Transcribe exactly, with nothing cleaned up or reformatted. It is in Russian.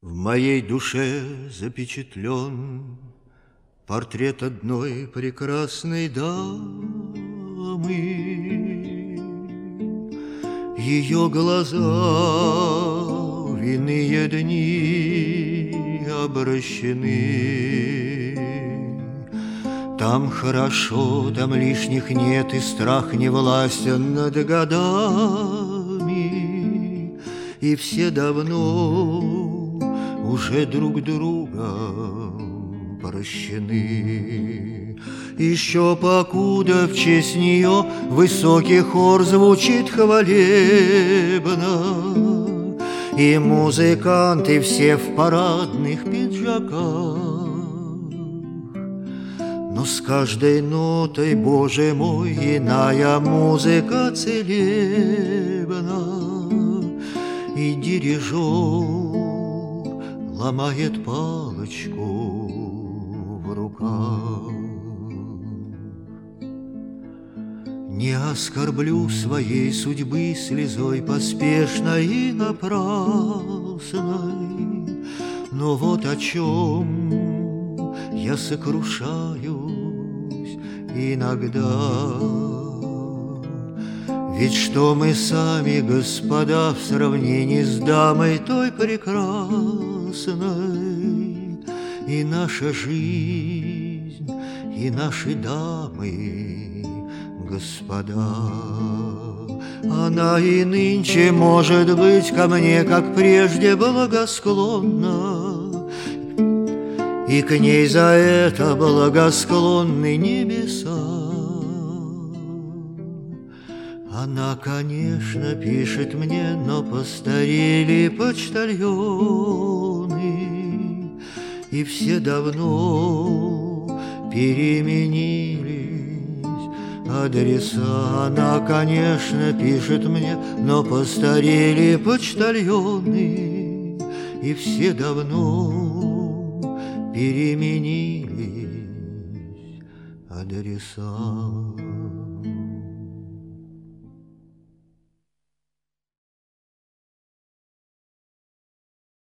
В моей душе запечатлен портрет одной прекрасной дамы. Ее глаза в иные дни обращены. Там хорошо, там лишних нет, и страх не властен над годами. И все давно уже друг другом прощены. Еще покуда в честь нее высокий хор звучит хвалебно, и музыканты все в парадных пиджаках. Но с каждой нотой, Боже мой, иная музыка целебна, и дирижер ломает палочку в руках. Не оскорблю своей судьбы слезой поспешной и напрасной, но вот о чем я сокрушаюсь иногда. Ведь что мы сами, господа, в сравнении с дамой той прекрасной, и наша жизнь, и наши дамы, господа. Она и нынче, может быть, ко мне, как прежде, благосклонна, и к ней за это благосклонны небеса. Она, конечно, пишет мне, но постарели почтальоны, и все давно переменились адреса. Она, конечно, пишет мне, но постарели почтальоны, и все давно переменились адреса.